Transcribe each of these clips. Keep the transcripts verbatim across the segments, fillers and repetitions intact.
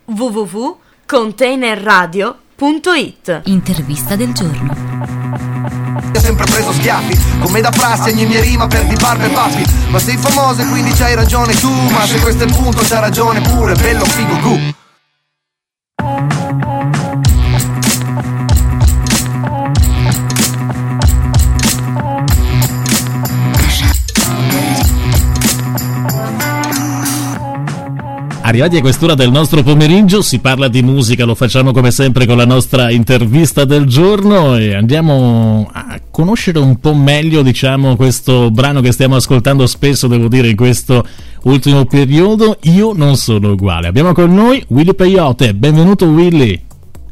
w w w punto container radio punto it. Intervista del giorno. Ho sempre preso schiaffi, come da prassi ogni mia rima per di barbe e baffi. Ma sei famosa e quindi c'hai ragione tu. Ma se questo è il punto c'ha ragione pure, bello figo gu. Arrivati a quest'ora del nostro pomeriggio si parla di musica, lo facciamo come sempre con la nostra intervista del giorno e andiamo a conoscere un po' meglio, diciamo, questo brano che stiamo ascoltando spesso, devo dire, in questo ultimo periodo. Io non sono uguale. Abbiamo con noi Willy Peyote. Benvenuto Willy.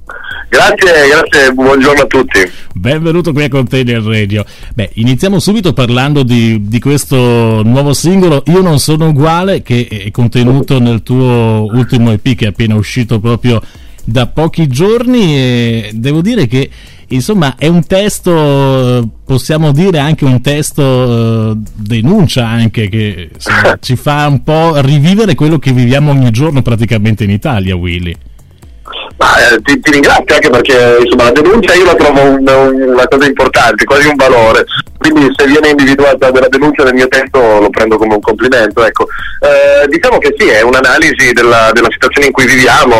Grazie, grazie, buongiorno a tutti. Benvenuto qui a Container Radio. Beh, iniziamo subito parlando di, di questo nuovo singolo, Io non sono uguale, che è contenuto nel tuo ultimo E P che è appena uscito proprio da pochi giorni, e devo dire che insomma è un testo, possiamo dire anche un testo denuncia anche, che insomma, ci fa un po' rivivere quello che viviamo ogni giorno praticamente in Italia, Willy. Ma, eh, ti, ti ringrazio anche perché insomma la denuncia io la trovo un, un, una cosa importante, quasi un valore, quindi se viene individuata della denuncia nel mio testo lo prendo come un complimento, ecco. Eh, diciamo che sì, è un'analisi della, della situazione in cui viviamo,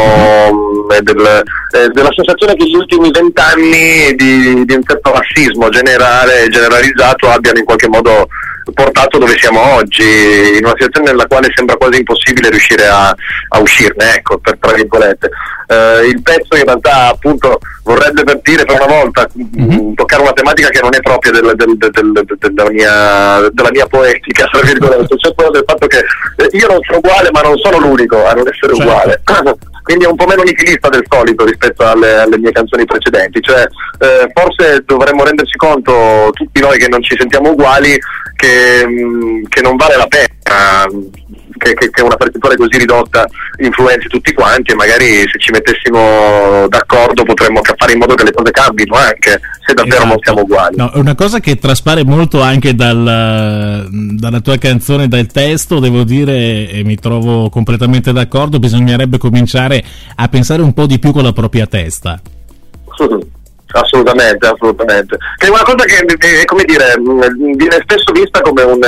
e del, eh, della sensazione che gli ultimi vent'anni di, di un certo razzismo generale, generalizzato abbiano in qualche modo portato dove siamo oggi, in una situazione nella quale sembra quasi impossibile riuscire a, a uscirne, ecco, per tra virgolette. Uh, il pezzo in realtà appunto vorrebbe per dire per una volta mm-hmm. toccare una tematica che non è propria del, del, del, del, della, mia, della mia poetica, tra virgolette, cioè quello del fatto che io non sono uguale ma non sono l'unico a non essere certo. uguale. Quindi è un po' meno nichilista del solito rispetto alle, alle mie canzoni precedenti, cioè eh, forse dovremmo renderci conto tutti noi che non ci sentiamo uguali che, mh, che non vale la pena che, che, che una percentuale così ridotta influenzi tutti quanti, e magari se ci mettessimo d'accordo potremmo fare in modo che le cose cambino anche se davvero esatto. non siamo uguali. No, è una cosa che traspare molto anche dal, dalla tua canzone, dal testo, devo dire, e mi trovo completamente d'accordo, bisognerebbe cominciare a pensare un po' di più con la propria testa. Assolutamente, assolutamente. Che è una cosa che è, come dire, viene spesso vista come un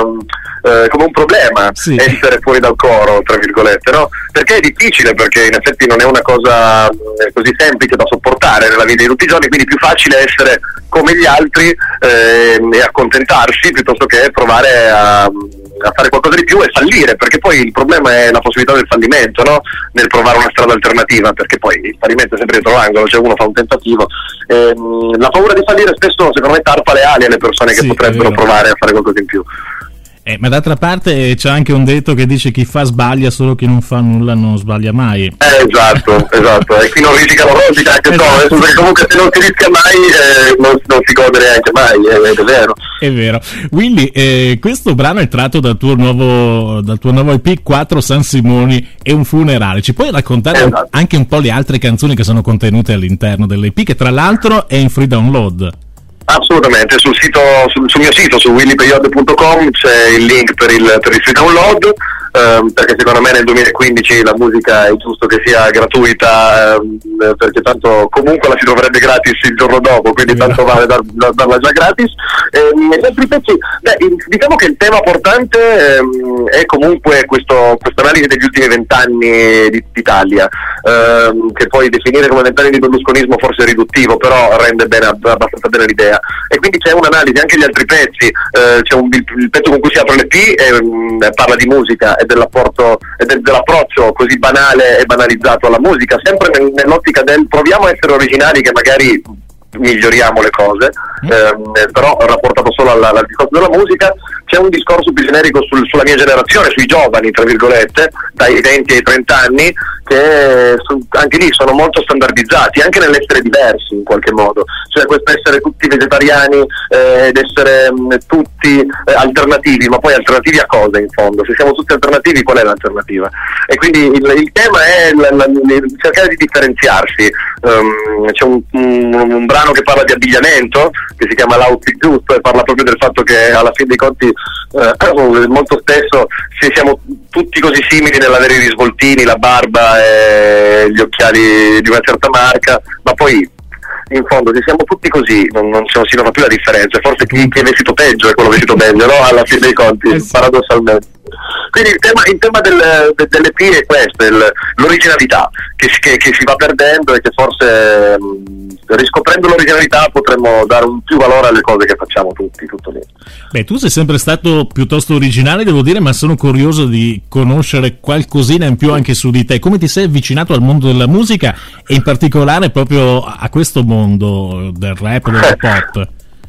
eh, come un problema, sì. essere fuori dal coro, tra virgolette, no? Perché è difficile, perché in effetti non è una cosa così semplice da sopportare nella vita di tutti i giorni, quindi è più facile essere come gli altri eh, e accontentarsi piuttosto che provare a a fare qualcosa di più e fallire, perché poi il problema è la possibilità del fallimento, no? Nel provare una strada alternativa, perché poi il fallimento è sempre dietro l'angolo, cioè uno fa un tentativo. Ehm, la paura di fallire spesso secondo me tarpa le ali alle persone che sì, potrebbero provare a fare qualcosa in più. Eh, ma d'altra parte c'è anche un detto che dice chi fa sbaglia, solo chi non fa nulla non sbaglia mai. Eh, esatto, esatto, e qui non risica lo rosica anche esatto. so, perché comunque se non si rischia mai eh, non, non si gode neanche mai, eh, è vero. È vero. Willy, eh, questo brano è tratto dal tuo nuovo dal tuo nuovo E P quattro San Simoni e un funerale. Ci puoi raccontare esatto. anche un po' le altre canzoni che sono contenute all'interno dell'E P, che tra l'altro è in free download? Assolutamente, sul sito, sul, sul mio sito, su willy peyote punto com c'è il link per il, per il free download, ehm, perché secondo me nel duemilaquindici la musica è giusto che sia gratuita, ehm, perché tanto comunque la si troverebbe gratis il giorno dopo, quindi tanto vale dar, dar, darla già gratis. Ehm, gli altri pezzi, beh, diciamo che il tema portante ehm, è comunque questo, questa analisi degli ultimi vent'anni di, d'Italia, ehm, che poi definire come vent'anni di berlusconismo forse è riduttivo, però rende bene, abbastanza bene l'idea. E quindi c'è un'analisi, anche gli altri pezzi, eh, c'è un, il, il pezzo con cui si apre l'E P eh, parla di musica e dell'apporto e del, dell'approccio così banale e banalizzato alla musica, sempre nel, nell'ottica del proviamo a essere originali, che magari miglioriamo le cose, eh, però rapportato solo alla, al discorso della musica. C'è un discorso più generico sul, sulla mia generazione, sui giovani, tra virgolette, dai venti ai trenta anni, che su, anche lì sono molto standardizzati, anche nell'essere diversi in qualche modo, cioè questo essere tutti vegetariani eh, ed essere mh, tutti eh, alternativi, ma poi alternativi a cosa in fondo? Se siamo tutti alternativi, qual è l'alternativa? E quindi il, il tema è la, la, la, cercare di differenziarsi. Um, c'è un, un, un brano che parla di abbigliamento, che si chiama L'outfit giusto, e parla proprio del fatto che alla fine dei conti eh, molto spesso se siamo tutti così simili nell'avere i risvoltini, la barba e gli occhiali di una certa marca, ma poi in fondo se siamo tutti così non, non si nota più la differenza, forse chi, chi è vestito peggio è quello vestito meglio, no? Alla fine dei conti, eh sì. Paradossalmente. Quindi il tema, il tema del, de, dell'E P è questo, il, l'originalità che, che, che si va perdendo, e che forse mh, riscoprendo l'originalità potremmo dare un più valore alle cose che facciamo tutti, tutto lì. Beh, tu sei sempre stato piuttosto originale, devo dire, ma sono curioso di conoscere qualcosina in più anche su di te. Come ti sei avvicinato al mondo della musica e in particolare proprio a questo mondo del rap, del pop?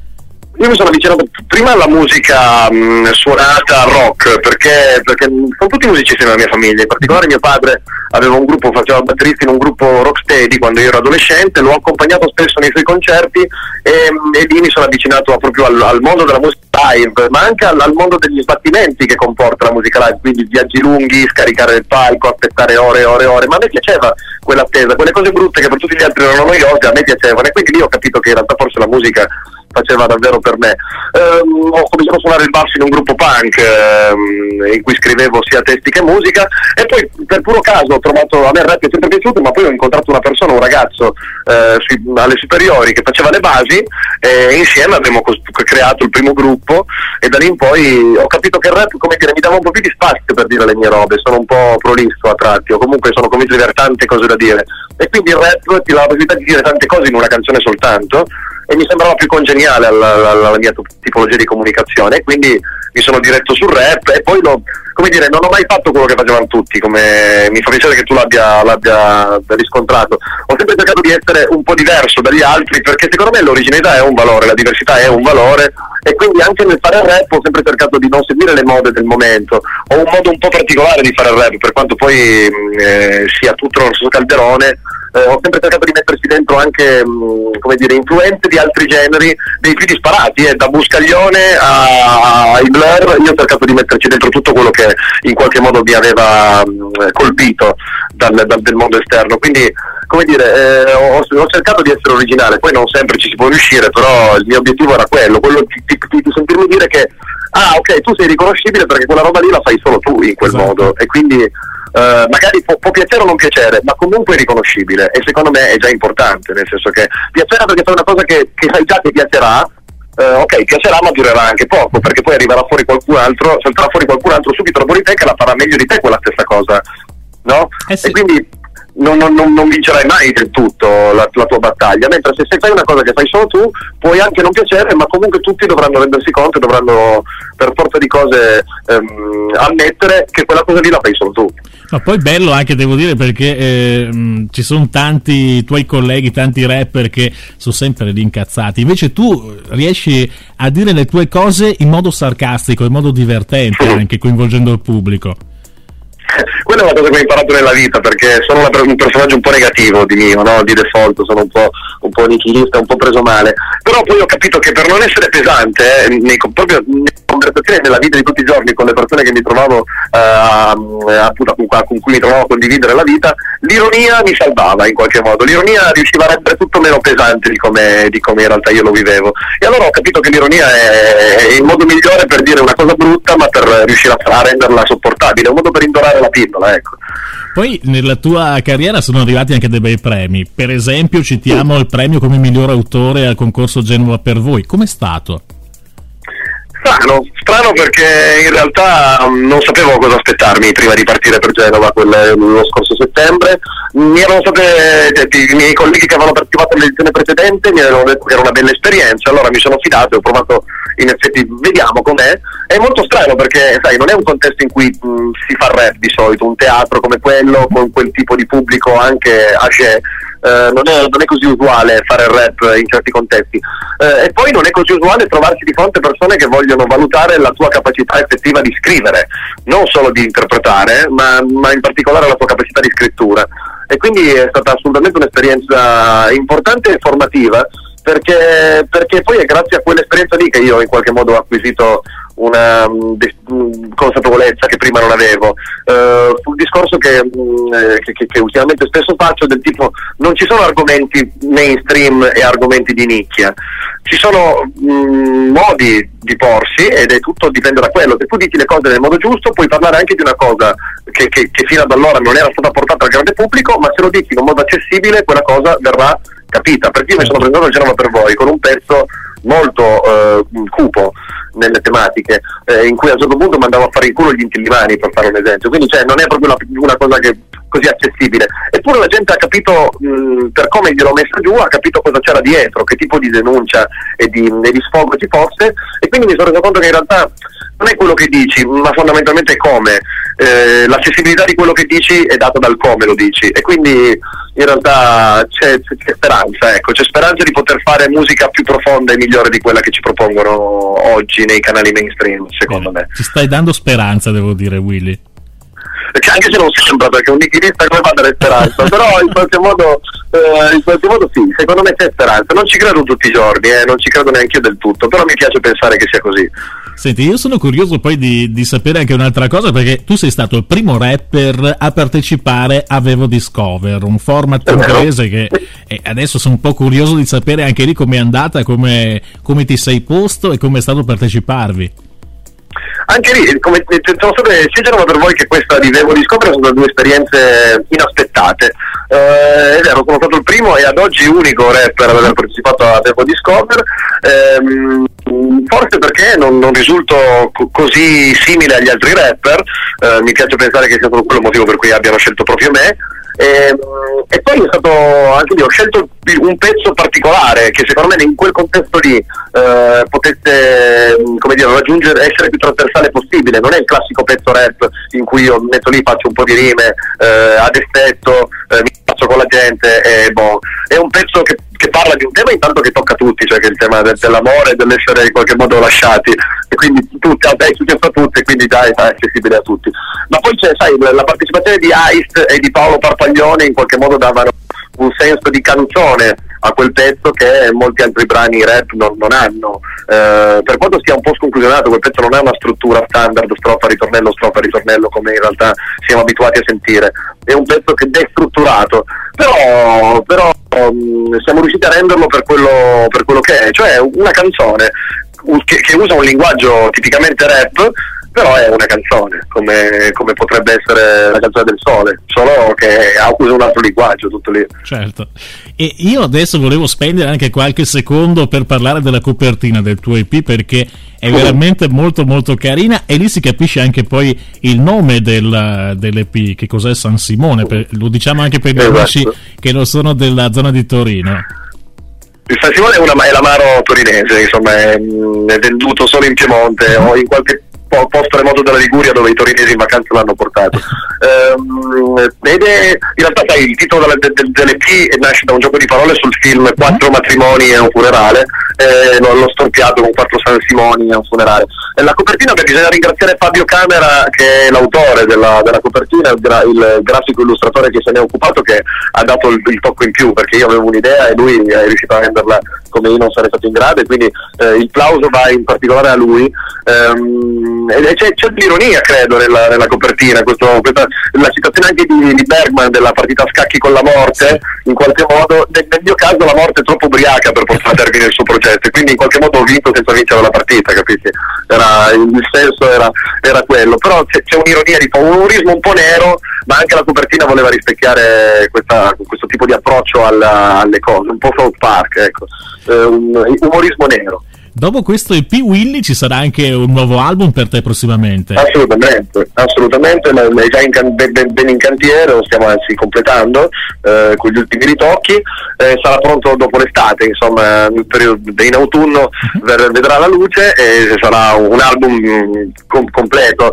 Io mi sono avvicinato prima alla musica mh, suonata rock, perché, perché sono tutti musicisti nella mia famiglia, in particolare mio padre aveva un gruppo, faceva batterista in un gruppo rocksteady quando io ero adolescente, l'ho accompagnato spesso nei suoi concerti e, e lì mi sono avvicinato proprio al, al mondo della musica live, ma anche al, al mondo degli sbattimenti che comporta la musica live, quindi viaggi lunghi, scaricare il palco, aspettare ore e ore e ore, ma a me piaceva quell'attesa, quelle cose brutte che per tutti gli altri erano noiose, a me piacevano, e quindi lì ho capito che in realtà forse la musica faceva davvero per me. Um, ho cominciato a suonare il basso in un gruppo punk um, in cui scrivevo sia testi che musica, e poi per puro caso ho trovato, a me il rap è sempre piaciuto, ma poi ho incontrato una persona, un ragazzo uh, sui, alle superiori che faceva le basi, e insieme abbiamo cos- creato il primo gruppo, e da lì in poi ho capito che il rap, come dire, mi dava un po' più di spazio per dire le mie robe, sono un po' prolisso a tratti, o comunque sono convinto di avere tante cose da dire, e quindi il rap ti dà la possibilità di dire tante cose in una canzone soltanto, e mi sembrava più congeniale alla, alla, alla mia tipologia di comunicazione, quindi mi sono diretto sul rap, e poi lo, come dire, non ho mai fatto quello che facevano tutti, come mi fa piacere che tu l'abbia, l'abbia riscontrato. Ho sempre cercato di essere un po' diverso dagli altri, perché secondo me l'originalità è un valore, la diversità è un valore, e quindi anche nel fare il rap ho sempre cercato di non seguire le mode del momento. Ho un modo un po' particolare di fare il rap, per quanto poi eh, sia tutto lo stesso calderone. Eh, ho sempre cercato di metterci dentro anche mh, come dire, influenze di altri generi, dei più disparati, eh, da Buscaglione a, ai Blur. Io ho cercato di metterci dentro tutto quello che in qualche modo mi aveva mh, colpito dal, dal, del mondo esterno, quindi come dire, eh, ho, ho cercato di essere originale, poi non sempre ci si può riuscire, però il mio obiettivo era quello, quello di, di, di, di sentirmi dire che ah ok, tu sei riconoscibile perché quella roba lì la fai solo tu in quel esatto. modo, e quindi Uh, magari può, può piacere o non piacere, ma comunque è riconoscibile, e secondo me è già importante, nel senso che piacerà perché fai una cosa che, che sai già che piacerà, uh, ok, piacerà ma durerà anche poco, perché poi arriverà fuori qualcun altro, salterà fuori qualcun altro subito dopo di te che la farà meglio di te quella stessa cosa, no? Eh sì. E quindi non, non, non vincerai mai del tutto la, la tua battaglia, mentre se, se fai una cosa che fai solo tu puoi anche non piacere, ma comunque tutti dovranno rendersi conto e dovranno per forza di cose ehm, ammettere che quella cosa lì la fai solo tu. Ma poi bello anche, devo dire, perché eh, mh, ci sono tanti tuoi colleghi, tanti rapper che sono sempre lì incazzati, invece tu riesci a dire le tue cose in modo sarcastico, in modo divertente, anche coinvolgendo il pubblico. Quella è una cosa che ho imparato nella vita, perché sono una, un personaggio un po' negativo di mio, no? Di default, sono un po', un po' nichilista, un po' preso male, però poi ho capito che per non essere pesante, eh, nei, proprio nelle conversazioni nella vita di tutti i giorni con le persone che mi trovavo eh, appunto con, con cui mi trovavo a condividere la vita, l'ironia mi salvava in qualche modo, l'ironia riusciva a rendere tutto meno pesante di come, di come in realtà io lo vivevo, e allora ho capito che l'ironia è, è il modo migliore per dire una cosa brutta ma per riuscire a, a renderla sopportabile, è un modo per indorare la pillola, ecco. Poi nella tua carriera sono arrivati anche dei bei premi, per esempio citiamo il premio come miglior autore al concorso Genova per voi, com'è stato? Strano, strano perché in realtà non sapevo cosa aspettarmi prima di partire per Genova quel, lo scorso settembre. Mi erano state i miei colleghi che avevano partecipato all'edizione precedente mi avevano detto che era una bella esperienza, allora mi sono fidato e ho provato, in effetti vediamo com'è. È molto strano perché sai, non è un contesto in cui mh, si fa rap di solito, un teatro come quello con quel tipo di pubblico anche âgé. Uh, non, è, non è così usuale fare il rap in certi contesti, uh, e poi non è così usuale trovarsi di fronte a persone che vogliono valutare la tua capacità effettiva di scrivere, non solo di interpretare, ma, ma in particolare la tua capacità di scrittura, e quindi è stata assolutamente un'esperienza importante e formativa, perché, perché poi è grazie a quell'esperienza lì che io in qualche modo ho acquisito una um, de- consapevolezza che prima non avevo, uh, sul discorso che, um, che, che, che ultimamente spesso faccio, del tipo: non ci sono argomenti mainstream e argomenti di nicchia, ci sono um, modi di porsi, ed è tutto, dipende da quello. Se tu dici le cose nel modo giusto, puoi parlare anche di una cosa che, che, che fino ad allora non era stata portata al grande pubblico, ma se lo dici in un modo accessibile, quella cosa verrà capita. Perché io mi sono presentato a Genova per voi con un pezzo molto eh, cupo nelle tematiche, eh, in cui a un certo punto mandavo a fare in culo gli intillimani, per fare un esempio. Quindi cioè, non è proprio una, una cosa che così accessibile, eppure la gente ha capito, mh, per come gliel'ho messa giù, ha capito cosa c'era dietro, che tipo di denuncia e di, e di sfogo ci fosse, e quindi mi sono reso conto che in realtà non è quello che dici, ma fondamentalmente come. Eh, l'accessibilità di quello che dici è data dal come lo dici, e quindi in realtà c'è, c'è speranza, ecco, c'è speranza di poter fare musica più profonda e migliore di quella che ci propongono oggi nei canali mainstream, secondo Bene, me. Ci stai dando speranza, devo dire, Willy. Perché anche se non sembra, perché un nichilista come fa a dare speranza, però in qualche modo eh, in qualche modo sì, secondo me c'è speranza. Non ci credo tutti i giorni, eh, non ci credo neanche io del tutto, però mi piace pensare che sia così. Senti, io sono curioso poi di, di sapere anche un'altra cosa, perché tu sei stato il primo rapper a partecipare a Vevo Discover, un format inglese che e adesso sono un po' curioso di sapere anche lì com'è andata, come, come ti sei posto e come è stato parteciparvi. Anche lì, come sono state sia Genova per voi che questa di Vevo Discover, sono state due esperienze inaspettate. Eh, è vero, sono stato il primo e ad oggi unico rapper ad aver partecipato a Vevo Discover, ehm, forse perché non, non risulto co- così simile agli altri rapper, eh, mi piace pensare che sia stato quello il motivo per cui abbiano scelto proprio me. E, e poi è stato anche lì, ho scelto un pezzo particolare che secondo me in quel contesto lì eh, potesse, come dire, raggiungere, essere più trasversale possibile. Non è il classico pezzo rap in cui io metto lì, faccio un po' di rime eh, ad effetto, eh, mi faccio con la gente e boh. È un pezzo che, che parla di un tema intanto che tocca tutti, cioè che è il tema de- dell'amore e dell'essere in qualche modo lasciati, e quindi tutti, ah, è successo a tutti, quindi dai, è accessibile a tutti. Ma poi c'è, sai, la partecipazione di Aist e di Paolo Parpaglione in qualche modo davano un senso di canzone a quel pezzo che molti altri brani rap non, non hanno, eh, per quanto sia un po' sconclusionato. Quel pezzo non ha una struttura standard, strofa, ritornello, strofa, ritornello, come in realtà siamo abituati a sentire. È un pezzo che è destrutturato, però, però um, siamo riusciti a renderlo per quello, per quello che è, cioè una canzone che, che usa un linguaggio tipicamente rap, però è una canzone, come, come potrebbe essere la canzone del Sole, solo che usa un altro linguaggio, tutto lì. Certo. E io adesso volevo spendere anche qualche secondo per parlare della copertina del tuo E P, perché è veramente molto molto carina, e lì si capisce anche poi il nome del, dell'E P, che cos'è San Simone, per, lo diciamo anche per gli esatto. amici che non sono della zona di Torino. Il San Simone è, una, è l'amaro torinese, insomma, è, è venduto solo in Piemonte o in qualche posto remoto della Liguria dove i torinesi in vacanza l'hanno portato. Um, ed è, in realtà sai, il titolo delle, delle, delle P nasce da un gioco di parole sul film Quattro matrimoni e un funerale, eh, l'ho, l'ho storpiato con Quattro San Simoni e un funerale. E la copertina, beh, bisogna ringraziare Fabio Camera, che è l'autore della, della copertina, il, gra, il grafico illustratore che se ne è occupato, che ha dato il, il tocco in più, perché io avevo un'idea e lui è riuscito a renderla come io non sarei stato in grado, e quindi eh, il plauso va in particolare a lui. Um, e c'è, c'è l'ironia, credo, nella, nella copertina, questo, questa, la citazione anche di, di Bergman della partita a scacchi con la morte, in qualche modo. Nel, nel mio caso la morte è troppo ubriaca per portare a termine il suo progetto, e quindi in qualche modo ho vinto senza vincere la partita, capisci? Era, il senso era, era quello, però c'è, c'è un'ironia, di un umorismo un po' nero, ma anche la copertina voleva rispecchiare questa, questo tipo di approccio alla, alle cose, un po' South Park, ecco, eh, un umorismo nero. Dopo questo E P, Willy, ci sarà anche un nuovo album per te prossimamente? Assolutamente, assolutamente, ma è già in can- ben, ben in cantiere, lo stiamo anzi completando eh, con gli ultimi ritocchi, eh, sarà pronto dopo l'estate, insomma, nel periodo in autunno uh-huh. vedrà la luce e sarà un album com- completo.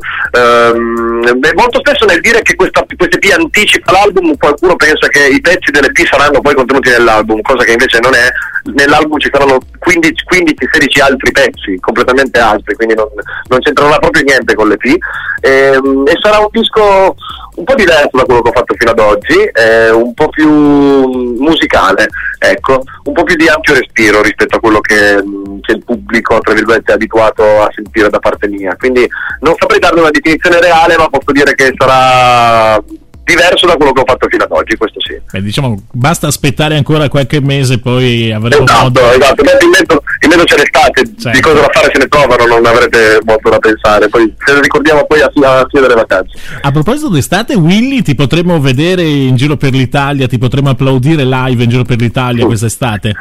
Um, beh, molto spesso nel dire che questa, questa E P anticipa l'album, qualcuno pensa che i pezzi dell'E P saranno poi contenuti nell'album, cosa che invece non è. nell'album ci saranno quindici sedici altri pezzi completamente altri, quindi non, non c'entrerà proprio niente con l'E P, e, e sarà un disco un po' diverso da quello che ho fatto fino ad oggi, eh, un po' più musicale, ecco, un po' più di ampio respiro rispetto a quello che, che il pubblico, tra virgolette, è abituato a sentire da parte mia, quindi non saprei darne una definizione reale, ma posso dire che sarà diverso da quello che ho fatto fino ad oggi, questo sì. Beh, diciamo, basta aspettare ancora qualche mese, poi avremo esatto, modo... Esatto, in mezzo, in mezzo c'è l'estate, certo. Di cose da fare se ne trovano, non avrete molto da pensare, poi se ne ricordiamo poi a fine delle vacanze. A proposito d'estate, Willy, ti potremo vedere in giro per l'Italia, ti potremo applaudire live in giro per l'Italia uh. quest'estate?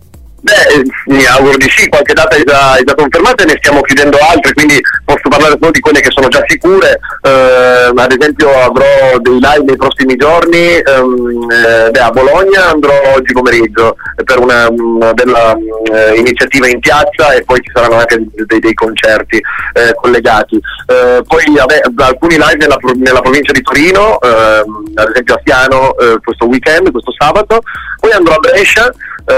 Beh, mi auguro di sì, qualche data è già, è già confermata e ne stiamo chiudendo altre, quindi posso parlare solo di quelle che sono già sicure. Eh, ad esempio avrò dei live nei prossimi giorni, ehm, eh, beh, a Bologna andrò oggi pomeriggio per una, una bella eh, iniziativa in piazza, e poi ci saranno anche dei, dei concerti eh, collegati. Eh, poi vabbè, alcuni live nella, nella provincia di Torino, ehm, ad esempio a Fiano eh, questo weekend, questo sabato, poi andrò a Brescia.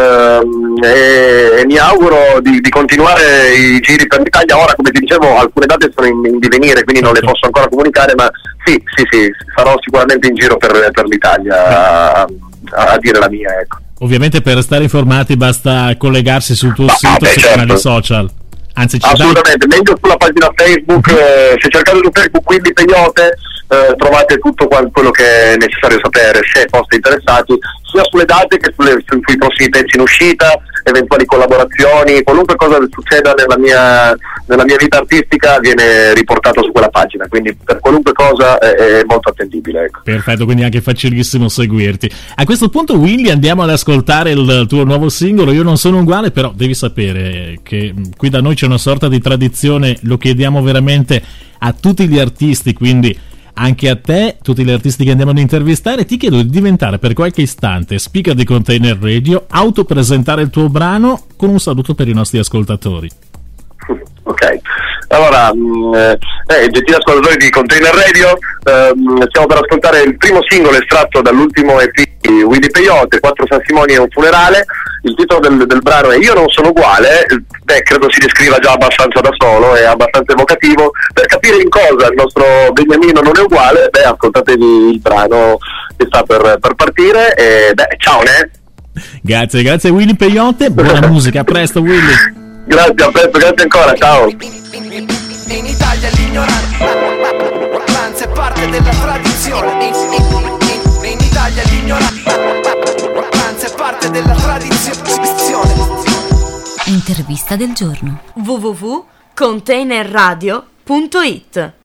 Uh, e, e mi auguro di, di continuare i giri per l'Italia. Ora, come ti dicevo, alcune date sono in, in divenire, quindi non le posso ancora comunicare, ma sì, sì, sì, sarò sicuramente in giro per, per l'Italia a, a, a dire la mia, ecco. Ovviamente per stare informati basta collegarsi sul tuo no, sito, sui certo. canali social. Anzi, ci assolutamente, dai... meglio sulla pagina Facebook, eh, se cercate su Facebook Willy Peyote eh, trovate tutto quello che è necessario sapere, se foste interessati, sia sulle date che sulle, su, sui prossimi pezzi in uscita, eventuali collaborazioni, qualunque cosa succeda nella mia, nella mia vita artistica viene riportato su quella pagina, quindi per qualunque cosa è, è molto attendibile, ecco. Perfetto, quindi anche facilissimo seguirti. A questo punto, Willy, andiamo ad ascoltare il tuo nuovo singolo, Io non sono uguale, però devi sapere che qui da noi c'è una sorta di tradizione, lo chiediamo veramente a tutti gli artisti, quindi anche a te, tutti gli artisti che andiamo ad intervistare, ti chiedo di diventare per qualche istante speaker di Container Radio, autopresentare il tuo brano con un saluto per i nostri ascoltatori. Ok, allora, mh, eh, gentili ascoltatori di Container Radio, ehm, stiamo per ascoltare il primo singolo estratto dall'ultimo E P di Willy Peyote, Quattro San Simoni e un funerale. Il titolo del, del brano è Io non sono uguale. Beh, credo si descriva già abbastanza da solo, è abbastanza evocativo. Per capire in cosa il nostro Beniamino non è uguale, beh, ascoltatevi il brano che sta per, per partire, e beh, ciao, ne? Grazie, grazie Willy Peyote, buona musica, a presto Willy. Grazie, a presto, grazie ancora, ciao. In Italia l'ignoranza è parte della tradizione. In Italia l'ignoranza è parte della tradizione. Intervista del giorno. w w w punto container radio punto it